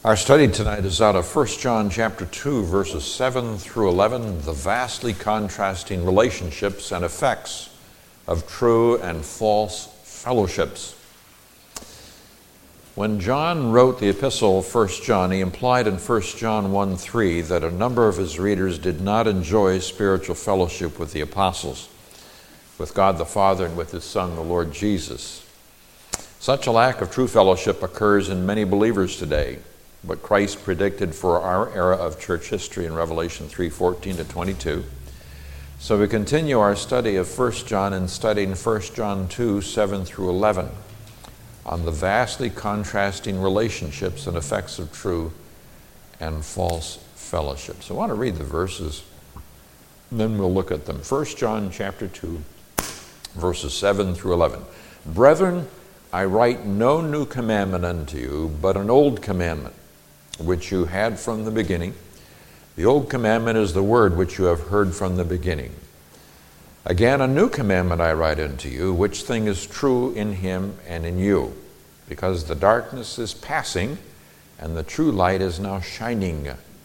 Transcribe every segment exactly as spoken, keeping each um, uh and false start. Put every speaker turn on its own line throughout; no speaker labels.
Our study tonight is out of First John chapter two, verses seven through eleven, the vastly contrasting relationships and effects of true and false fellowships. When John wrote the epistle First John, he implied in First John one three that a number of his readers did not enjoy spiritual fellowship with the apostles, with God the Father and with his Son, the Lord Jesus. Such a lack of true fellowship occurs in many believers today. What Christ predicted for our era of church history in Revelation three fourteen to twenty-two. So we continue our study of First John and studying First John two seven through eleven on the vastly contrasting relationships and effects of true and false fellowship. So I want to read the verses, and then we'll look at them. First John chapter two, verses seven through eleven. Brethren, I write no new commandment unto you, but an old commandment, which you had from the beginning. The old commandment is the word which you have heard from the beginning. Again, a new commandment I write unto you, which thing is true in him and in you, because the darkness is passing, and the true light is now shining.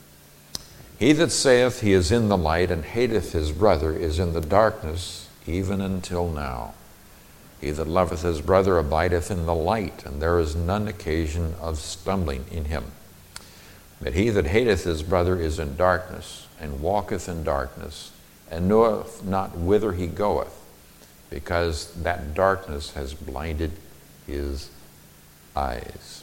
He that saith he is in the light, and hateth his brother, is in the darkness, even until now. He that loveth his brother abideth in the light, and there is none occasion of stumbling in him. But he that hateth his brother is in darkness, and walketh in darkness, and knoweth not whither he goeth, because that darkness has blinded his eyes.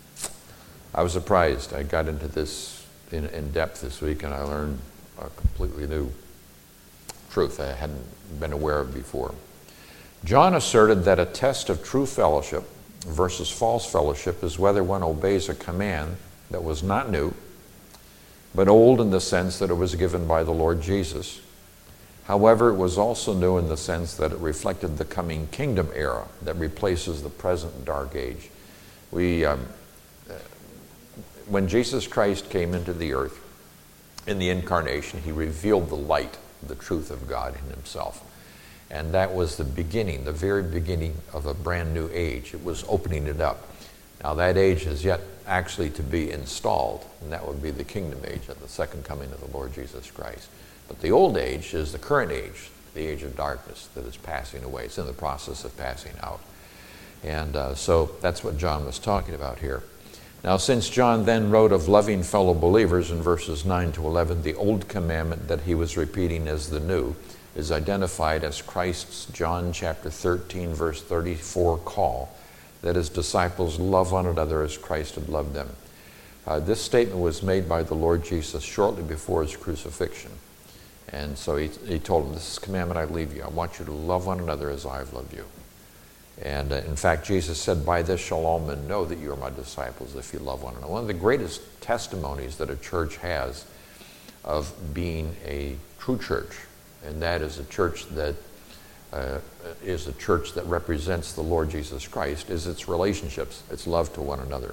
I was surprised. I got into this in, in depth this week, and I learned a completely new truth I hadn't been aware of before. John asserted that a test of true fellowship versus false fellowship is whether one obeys a command that was not new, but old in the sense that it was given by the Lord Jesus. However, it was also new in the sense that it reflected the coming kingdom era that replaces the present dark age. We, um, when Jesus Christ came into the earth, in the incarnation, he revealed the light, the truth of God in himself. And that was the beginning, the very beginning of a brand new age. It was opening it up. Now that age is yet actually to be installed, and that would be the kingdom age at the second coming of the Lord Jesus Christ. But the old age is the current age, the age of darkness that is passing away. It's in the process of passing out. And uh, so that's what John was talking about here. Now, since John then wrote of loving fellow believers in verses nine to eleven, the old commandment that he was repeating as the new is identified as Christ's John chapter thirteen, verse thirty-four call, that his disciples love one another as Christ had loved them. Uh, this statement was made by the Lord Jesus shortly before his crucifixion. And so he, he told them, this is the commandment I leave you. I want you to love one another as I have loved you. And uh, in fact, Jesus said, by this shall all men know that you are my disciples, if you love one another. One of the greatest testimonies that a church has of being a true church, and that is a church that uh, is a church that represents the Lord Jesus Christ, is its relationships, its love to one another.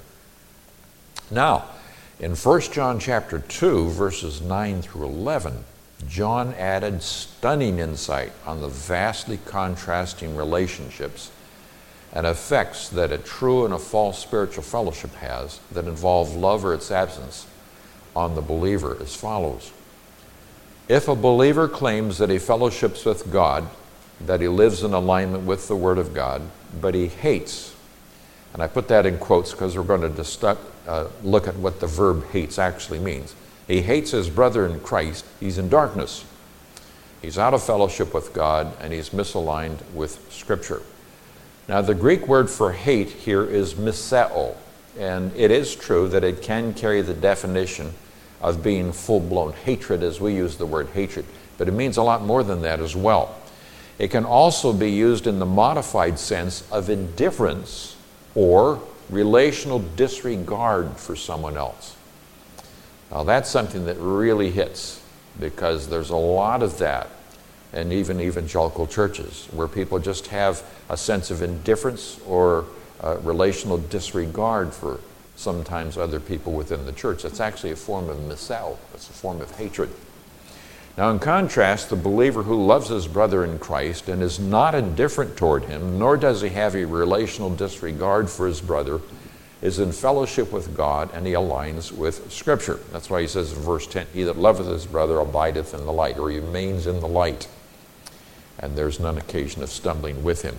Now, in First John chapter two, verses nine through eleven, John added stunning insight on the vastly contrasting relationships and effects that a true and a false spiritual fellowship has that involve love or its absence on the believer as follows. If a believer claims that he fellowships with God, that he lives in alignment with the Word of God, but he hates, and I put that in quotes because we're going to just, uh, look at what the verb hates actually means. He hates his brother in Christ, he's in darkness. He's out of fellowship with God, and he's misaligned with Scripture. Now, the Greek word for hate here is miseo, and it is true that it can carry the definition of being full-blown hatred as we use the word hatred, but it means a lot more than that as well. It can also be used in the modified sense of indifference or relational disregard for someone else. Now that's something that really hits, because there's a lot of that in even evangelical churches where people just have a sense of indifference or uh, relational disregard for sometimes other people within the church. That's actually a form of miseo. It's a form of hatred. Now, in contrast, the believer who loves his brother in Christ and is not indifferent toward him, nor does he have a relational disregard for his brother, is in fellowship with God, and he aligns with Scripture. That's why he says in verse ten, he that loveth his brother abideth in the light, or he remains in the light, and there's none occasion of stumbling with him.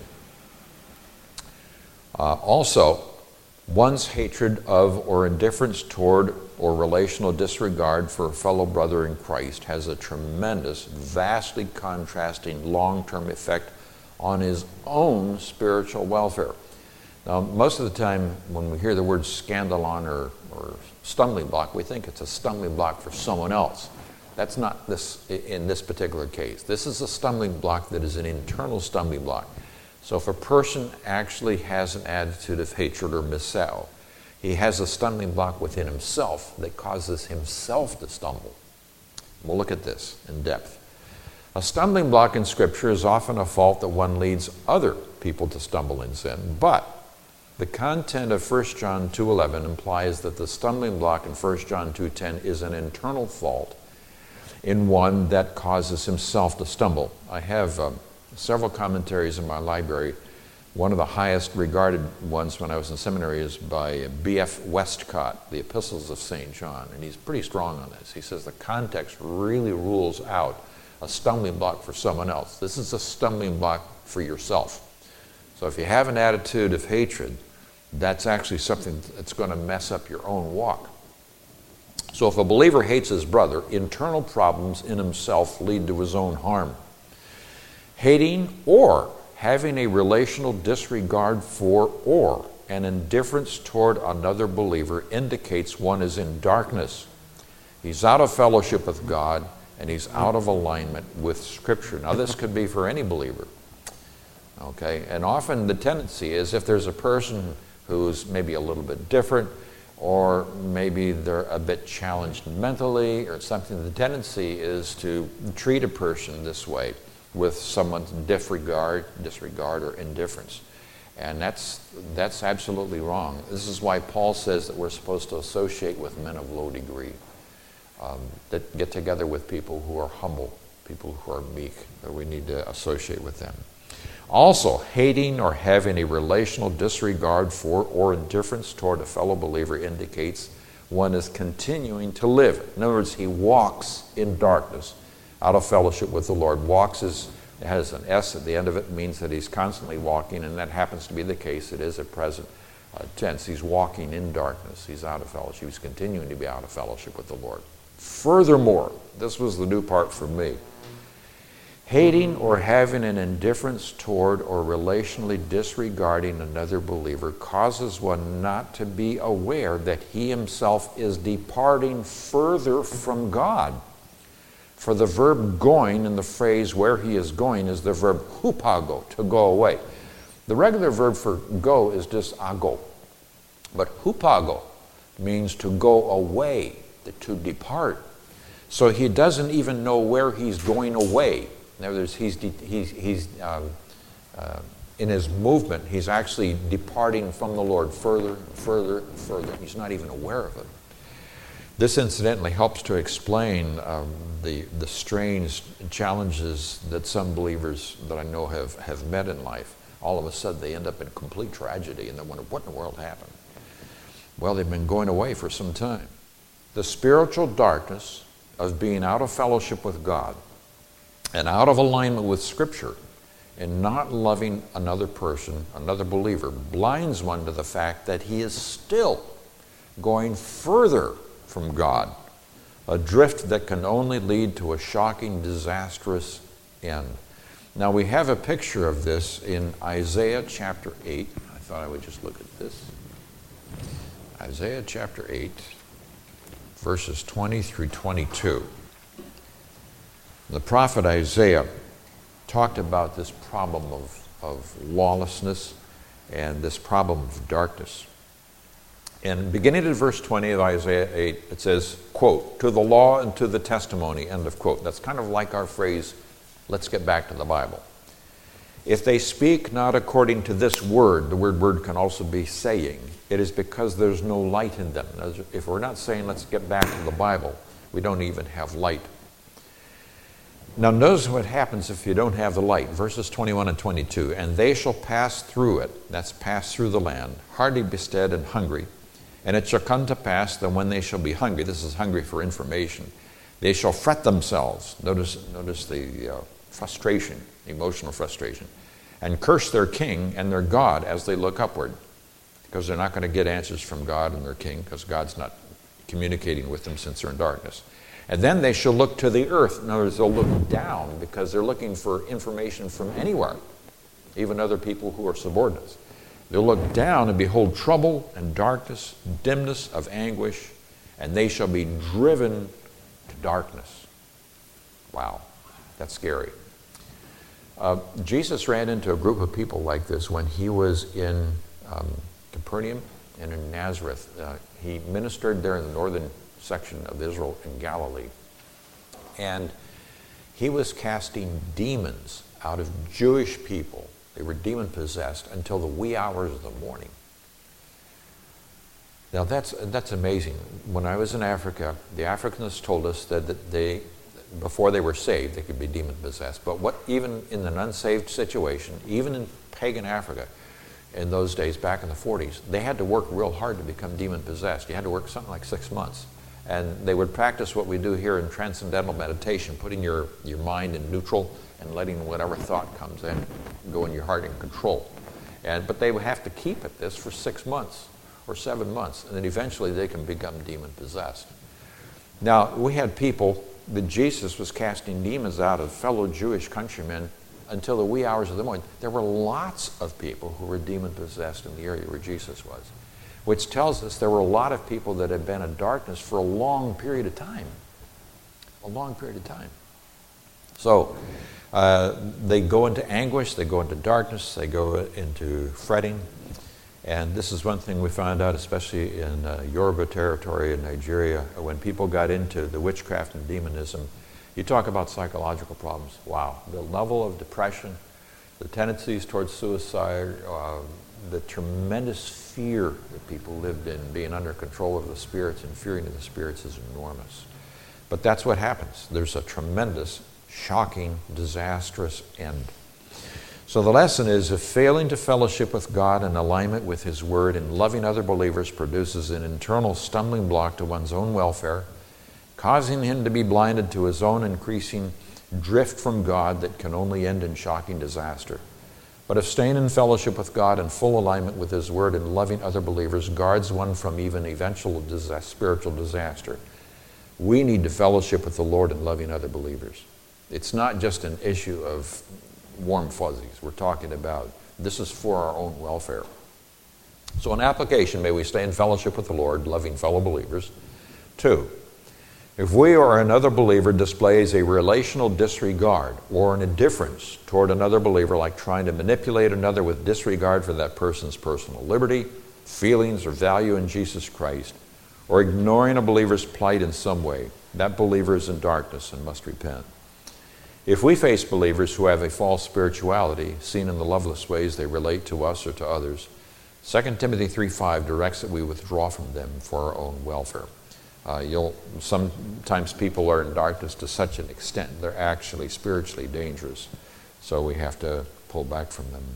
Uh, also, one's hatred of or indifference toward or relational disregard for a fellow brother in Christ has a tremendous, vastly contrasting long-term effect on his own spiritual welfare. Now, most of the time when we hear the word scandalon or, or stumbling block, we think it's a stumbling block for someone else. That's not this in this particular case. This is a stumbling block that is an internal stumbling block. So if a person actually has an attitude of hatred or misao, he has a stumbling block within himself that causes himself to stumble. We'll look at this in depth. A stumbling block in Scripture is often a fault that one leads other people to stumble in sin, but the content of First John two eleven implies that the stumbling block in First John two ten is an internal fault in one that causes himself to stumble. I have um, several commentaries in my library. One of the highest regarded ones when I was in seminary is by B F Westcott, The Epistles of Saint John, and he's pretty strong on this. He says the context really rules out a stumbling block for someone else. This is a stumbling block for yourself. So if you have an attitude of hatred, that's actually something that's going to mess up your own walk. So if a believer hates his brother, internal problems in himself lead to his own harm. Hating or having a relational disregard for or an indifference toward another believer indicates one is in darkness. He's out of fellowship with God, and he's out of alignment with Scripture. Now, this could be for any believer. Okay, and often the tendency is if there's a person who's maybe a little bit different, or maybe they're a bit challenged mentally or something, the tendency is to treat a person this way with someone's disregard, disregard or indifference. And that's, that's absolutely wrong. This is why Paul says that we're supposed to associate with men of low degree, um, that get together with people who are humble, people who are meek, that we need to associate with them. Also, hating or having a relational disregard for or indifference toward a fellow believer indicates one is continuing to live. In other words, he walks in darkness, out of fellowship with the Lord. Walks is, has an S at the end of it, means that he's constantly walking, and that happens to be the case. It is a present uh, tense. He's walking in darkness. He's out of fellowship. He's continuing to be out of fellowship with the Lord. Furthermore, this was the new part for me. Hating or having an indifference toward or relationally disregarding another believer causes one not to be aware that he himself is departing further from God. For the verb going in the phrase where he is going is the verb hupago, to go away. The regular verb for go is just ago. But hupago means to go away, to depart. So he doesn't even know where he's going away. In other words, he's, de- he's, he's um, uh, in his movement, he's actually departing from the Lord further, further, further. He's not even aware of it. This incidentally helps to explain um, the, the strange challenges that some believers that I know have, have met in life. All of a sudden, they end up in complete tragedy, and they wonder, what in the world happened? Well, they've been going away for some time. The spiritual darkness of being out of fellowship with God and out of alignment with Scripture and not loving another person, another believer, blinds one to the fact that he is still going further from God, a drift that can only lead to a shocking, disastrous end. Now, we have a picture of this in Isaiah chapter eight. I thought I would just look at this. Isaiah chapter eight, verses twenty through twenty-two. The prophet Isaiah talked about this problem of, of lawlessness and this problem of darkness. And beginning at verse twenty of Isaiah eight, it says, quote, to the law and to the testimony, end of quote. That's kind of like our phrase, let's get back to the Bible. If they speak not according to this word, the word word can also be saying, it is because there's no light in them. If we're not saying let's get back to the Bible, we don't even have light. Now notice what happens if you don't have the light. Verses twenty-one and twenty-two. And they shall pass through it, that's pass through the land, hardly bestead and hungry. And it shall come to pass that when they shall be hungry, this is hungry for information, they shall fret themselves. Notice, notice the uh, frustration, emotional frustration. And curse their king and their God as they look upward. Because they're not going to get answers from God and their king, because God's not communicating with them since they're in darkness. And then they shall look to the earth. In other words, they'll look down because they're looking for information from anywhere, even other people who are subordinates. They'll look down and behold trouble and darkness, dimness of anguish, and they shall be driven to darkness. Wow, that's scary. Uh, Jesus ran into a group of people like this when he was in um, Capernaum and in Nazareth. Uh, he ministered there in the northern section of Israel in Galilee. And he was casting demons out of Jewish people. They were demon-possessed until the wee hours of the morning. Now that's, that's amazing. When I was in Africa, the Africans told us that, that they, before they were saved, they could be demon-possessed. But what, even in an unsaved situation, even in pagan Africa, in those days, back in the forties, they had to work real hard to become demon-possessed. You had to work something like six months. And they would practice what we do here in transcendental meditation, putting your, your mind in neutral and letting whatever thought comes in go in your heart in control. And, but they would have to keep at this for six months or seven months, and then eventually they can become demon-possessed. Now, we had people that Jesus was casting demons out of fellow Jewish countrymen until the wee hours of the morning. There were lots of people who were demon-possessed in the area where Jesus was, which tells us there were a lot of people that had been in darkness for a long period of time. A long period of time. So uh, they go into anguish, they go into darkness, they go into fretting. And this is one thing we found out, especially in uh, Yoruba territory in Nigeria, when people got into the witchcraft and demonism. You talk about psychological problems. Wow. The level of depression, the tendencies towards suicide, uh, the tremendous fear that people lived in, being under control of the spirits and fearing of the spirits is enormous. But that's what happens. There's a tremendous, shocking, disastrous end. So the lesson is, if failing to fellowship with God in alignment with His Word and loving other believers produces an internal stumbling block to one's own welfare, causing him to be blinded to his own increasing drift from God that can only end in shocking disaster. But if staying in fellowship with God in full alignment with His Word and loving other believers guards one from even eventual disaster, spiritual disaster, we need to fellowship with the Lord in loving other believers. It's not just an issue of warm fuzzies. We're talking about this is for our own welfare. So in application, may we stay in fellowship with the Lord, loving fellow believers. Two, if we or another believer displays a relational disregard or an indifference toward another believer, like trying to manipulate another with disregard for that person's personal liberty, feelings, or value in Jesus Christ, or ignoring a believer's plight in some way, that believer is in darkness and must repent. If we face believers who have a false spirituality, seen in the loveless ways they relate to us or to others, Second Timothy three five directs that we withdraw from them for our own welfare. Uh, you'll, sometimes people are in darkness to such an extent they're actually spiritually dangerous. So we have to pull back from them.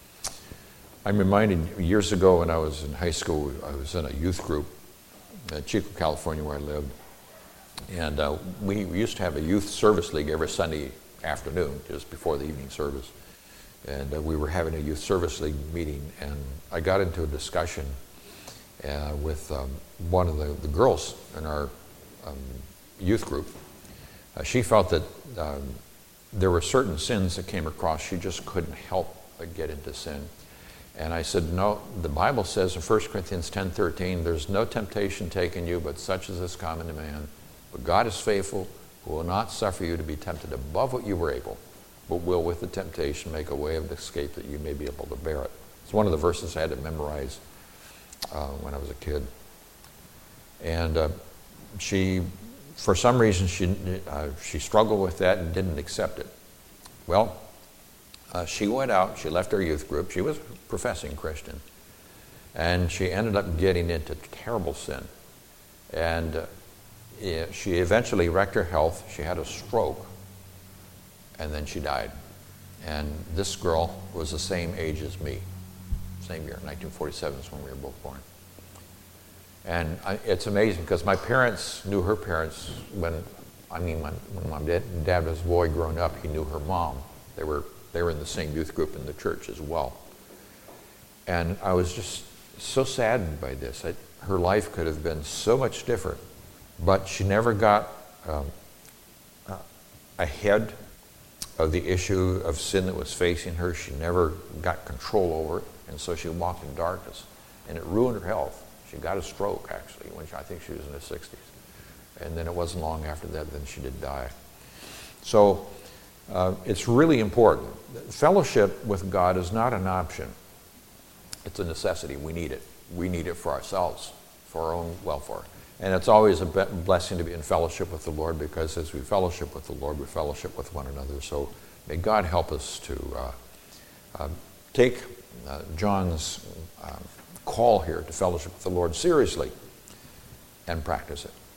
I'm reminded years ago when I was in high school, I was in a youth group in Chico, California, where I lived. And uh, we used to have a youth service league every Sunday afternoon, just before the evening service. And uh, we were having a youth service league meeting, and I got into a discussion uh, with um, one of the, the girls in our um, youth group. Uh, she felt that um, there were certain sins that came across. She just couldn't help but get into sin. And I said, no, the Bible says in First Corinthians ten thirteen, there's no temptation taken you, but such as is common to man. But God is faithful, who will not suffer you to be tempted above what you were able, but will with the temptation make a way of escape that you may be able to bear it. It's one of the verses I had to memorize uh, when I was a kid. And uh, she, for some reason, she, uh, she struggled with that and didn't accept it. Well, uh, she went out, she left her youth group, she was a professing Christian, and she ended up getting into terrible sin. And uh, Yeah, she eventually wrecked her health. She had a stroke. and then she died. And this girl was the same age as me. Same year, nineteen forty-seven is when we were both born. And I, it's amazing because my parents knew her parents when, I mean, when, when my dad, dad was a boy growing up, he knew her mom. They were, they were in the same youth group in the church as well. And I was just so saddened by this. I, her life could have been so much different, but she never got um, uh, ahead of the issue of sin that was facing her. She never got control over it, and so she walked in darkness, and it ruined her health. She got a stroke, actually, when she, I think she was in her sixties. And then it wasn't long after that, then she did die. So uh, it's really important. Fellowship with God is not an option. It's a necessity. We need it. We need it for ourselves, for our own welfare. And it's always a blessing to be in fellowship with the Lord, because as we fellowship with the Lord, we fellowship with one another. So may God help us to uh, uh, take uh, John's uh, call here to fellowship with the Lord seriously and practice it.